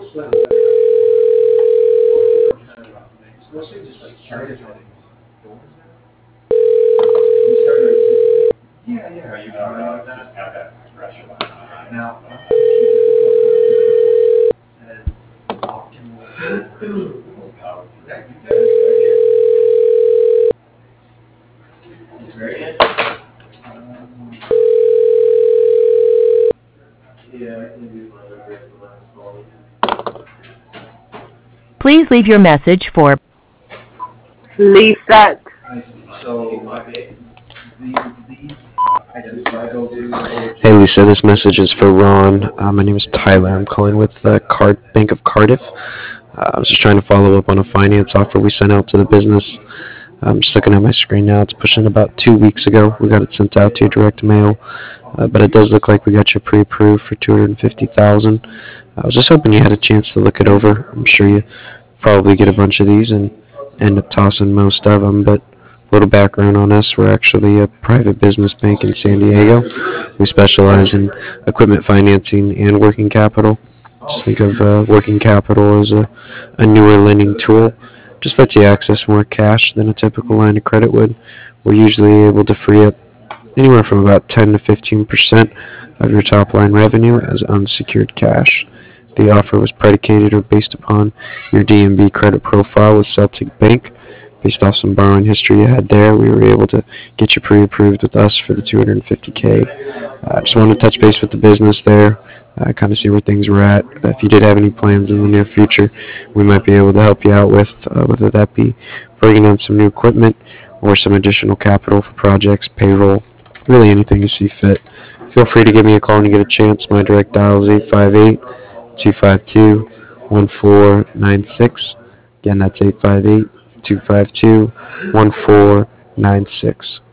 Please leave your message for Lisa. Hey Lisa, this message is for Ron. My name is Tyler. I'm calling with the Bank of Cardiff. I was just trying to follow up on a finance offer we sent out to the business. I'm just looking at my screen now. It's pushing about 2 weeks ago. We got it sent out to your direct mail, but it does look like we got you pre-approved for 250,000. I was just hoping you had a chance to look it over. I'm sure you probably get a bunch of these and end up tossing most of them, but a little background on us. We're actually a private business bank in San Diego. We specialize in equipment financing and working capital. Just think of working capital as a newer lending tool. Just lets you access more cash than a typical line of credit would. We're usually able to free up anywhere from about 10 to 15% of your top line revenue as unsecured cash. The offer was predicated or based upon your DNB credit profile with Celtic Bank. Based off some borrowing history you had there, we were able to get you pre-approved with us for the 250K. I just wanted to touch base with the business there, kind of see where things were at. If you did have any plans in the near future, we might be able to help you out with, whether that be bringing on some new equipment or some additional capital for projects, payroll, really anything you see fit. Feel free to give me a call when you get a chance. My direct dial is 858-252-1496. Again, that's 858-252-1496.